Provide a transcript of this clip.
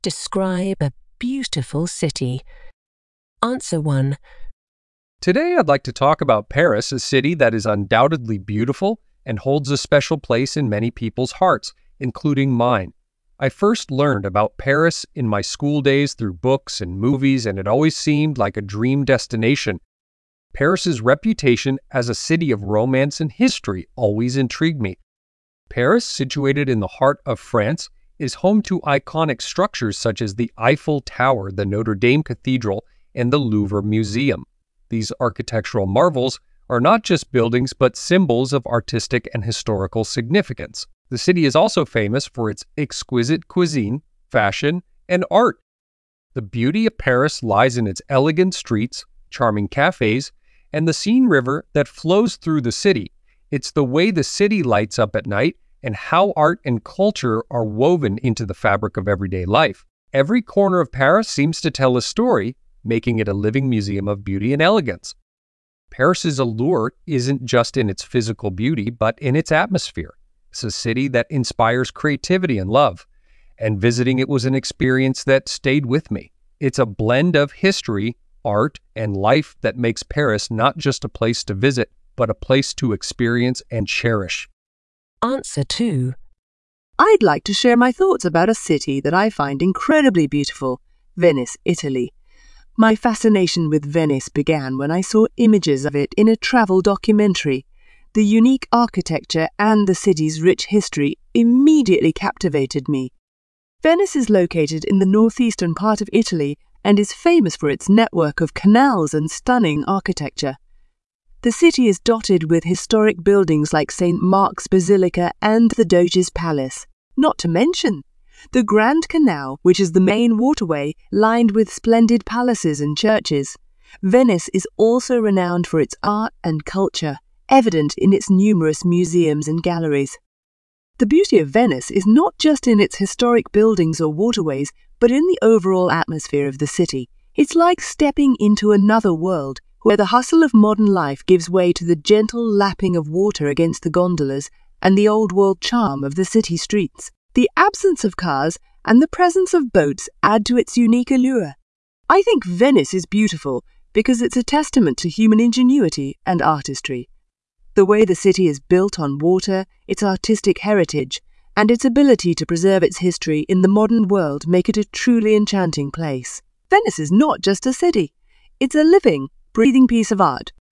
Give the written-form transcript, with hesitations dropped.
Describe a beautiful city. Answer 1. Today I'd like to talk about Paris, a city that is undoubtedly beautiful and holds a special place in many people's hearts, including mine. I first learned about Paris in my school days through books and movies, and it always seemed like a dream destination. Paris's reputation as a city of romance and history always intrigued me. Paris, situated in the heart of France, is home to iconic structures such as the Eiffel Tower, the Notre Dame Cathedral, and the Louvre Museum. These architectural marvels are not just buildings but symbols of artistic and historical significance. The city is also famous for its exquisite cuisine, fashion, and art. The beauty of Paris lies in its elegant streets, charming cafes, and the Seine River that flows through the city. It's the way the city lights up at night and how art and culture are woven into the fabric of everyday life. Every corner of Paris seems to tell a story, making it a living museum of beauty and elegance. Paris's allure isn't just in its physical beauty, but in its atmosphere. It's a city that inspires creativity and love, and visiting it was an experience that stayed with me. It's a blend of history, art, and life that makes Paris not just a place to visit, but a place to experience and cherish. Answer 2. I'd like to share my thoughts about a city that I find incredibly beautiful, Venice, Italy. My fascination with Venice began when I saw images of it in a travel documentary. The unique architecture and the city's rich history immediately captivated me. Venice is located in the northeastern part of Italy and is famous for its network of canals and stunning architecture. The city is dotted with historic buildings like St. Mark's Basilica and the Doge's Palace, not to mention the Grand Canal, which is the main waterway lined with splendid palaces and churches. Venice is also renowned for its art and culture, evident in its numerous museums and galleries. The beauty of Venice is not just in its historic buildings or waterways, but in the overall atmosphere of the city. It's like stepping into another world, where the hustle of modern life gives way to the gentle lapping of water against the gondolas and the old-world charm of the city streets. The absence of cars and the presence of boats add to its unique allure. I think Venice is beautiful because it's a testament to human ingenuity and artistry. The way the city is built on water, its artistic heritage, and its ability to preserve its history in the modern world make it a truly enchanting place. Venice is not just a city. It's a living, breathing piece of art.